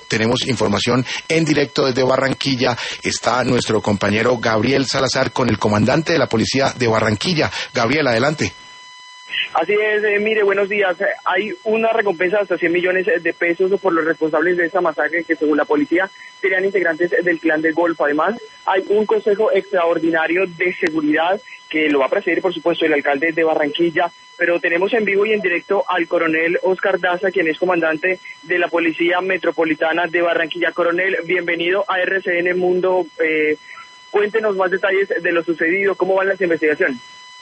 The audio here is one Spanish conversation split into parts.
tenemos información en directo desde Barranquilla. Está nuestro compañero Gabriel Salazar con el comandante de la policía de Barranquilla. Gabriel, adelante. Así es, mire, buenos días. Hay una recompensa de hasta 100 millones de pesos por los responsables de esta masacre que, según la policía, serían integrantes del Clan del Golfo. Además, hay un consejo extraordinario de seguridad que lo va a presidir, por supuesto, el alcalde de Barranquilla. Pero tenemos en vivo y en directo al coronel Oscar Daza, quien es comandante de la Policía Metropolitana de Barranquilla. Coronel, bienvenido a RCN Mundo. Cuéntenos más detalles de lo sucedido. ¿Cómo van las investigaciones?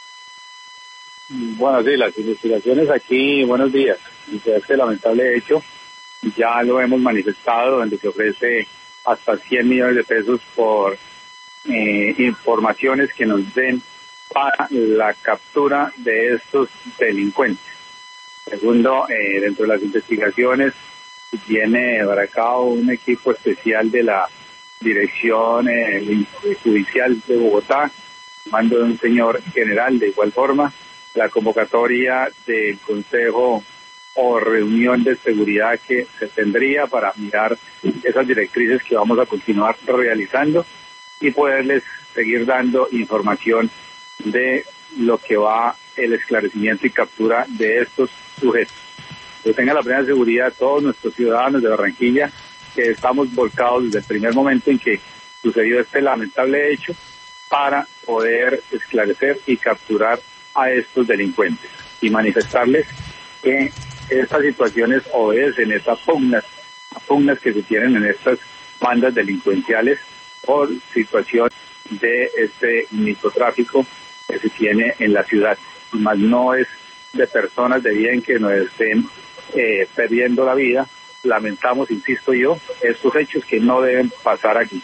Bueno, sí, las investigaciones aquí, buenos días. Este lamentable hecho ya lo hemos manifestado, donde se ofrece hasta 100 millones de pesos por informaciones que nos den para la captura de estos delincuentes. Segundo, dentro de las investigaciones viene para acá un equipo especial de la Dirección Judicial de Bogotá, mando de un señor general. De igual forma, la convocatoria del consejo o reunión de seguridad que se tendría para mirar esas directrices que vamos a continuar realizando y poderles seguir dando información de lo que va el esclarecimiento y captura de estos sujetos. Que tenga la plena seguridad todos nuestros ciudadanos de Barranquilla que estamos volcados desde el primer momento en que sucedió este lamentable hecho para poder esclarecer y capturar a estos delincuentes y manifestarles que estas situaciones obedecen estas pugnas que se tienen en estas bandas delincuenciales por situación de este microtráfico que se tiene en la ciudad, más no es de personas de bien que nos estén perdiendo la vida. Lamentamos, insisto yo, estos hechos que no deben pasar aquí.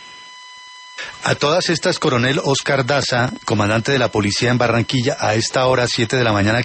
A todas estas, coronel Oscar Daza, comandante de la policía en Barranquilla, a esta hora, 7 de la mañana,